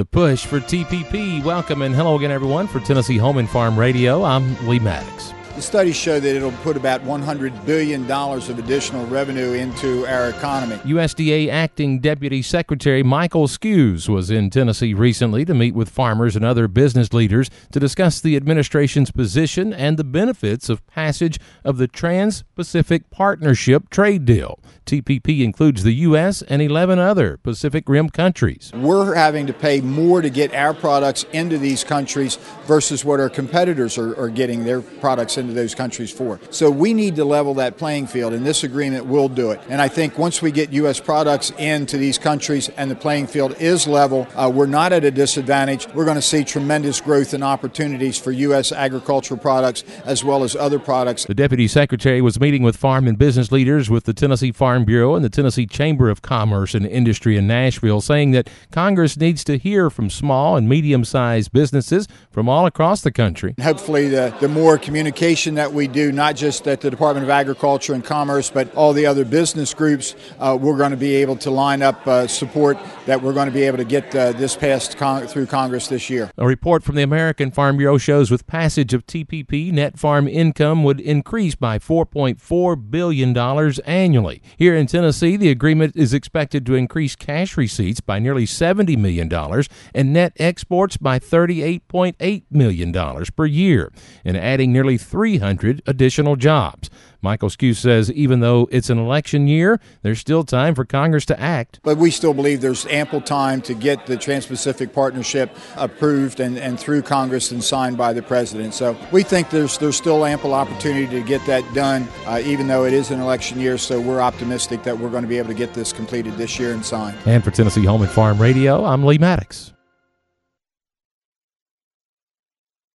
The push for TPP. Welcome and hello again, everyone, for Tennessee Home and Farm Radio. I'm Lee Maddox. The studies show that it'll put about $100 billion of additional revenue into our economy. USDA Acting Deputy Secretary Michael Skews was in Tennessee recently to meet with farmers and other business leaders to discuss the administration's position and the benefits of passage of the Trans-Pacific Partnership trade deal. TPP includes the U.S. and 11 other Pacific Rim countries. We're having to pay more to get our products into these countries versus what our competitors are getting their products into those countries for. So we need to level that playing field, and this agreement will do it. And I think once we get U.S. products into these countries and the playing field is level, we're not at a disadvantage. We're going to see tremendous growth and opportunities for U.S. agricultural products as well as other products. The Deputy Secretary was meeting with farm and business leaders with the Tennessee Farm Bureau and the Tennessee Chamber of Commerce and Industry in Nashville, saying that Congress needs to hear from small and medium-sized businesses from all across the country. Hopefully the more communication that we do, not just at the Department of Agriculture and Commerce, but all the other business groups, we're going to be able to line up support that we're going to be able to get this passed through Congress this year. A report from the American Farm Bureau shows with passage of TPP, net farm income would increase by $4.4 billion annually. Here in Tennessee, the agreement is expected to increase cash receipts by nearly $70 million and net exports by $38.8 million per year, and adding nearly 300 additional jobs. Michael Skews says even though it's an election year, there's still time for Congress to act. But we still believe there's ample time to get the Trans-Pacific Partnership approved and through Congress and signed by the President. So we think there's still ample opportunity to get that done, even though it is an election year. So we're optimistic that we're going to be able to get this completed this year and signed. And for Tennessee Home and Farm Radio, I'm Lee Maddox.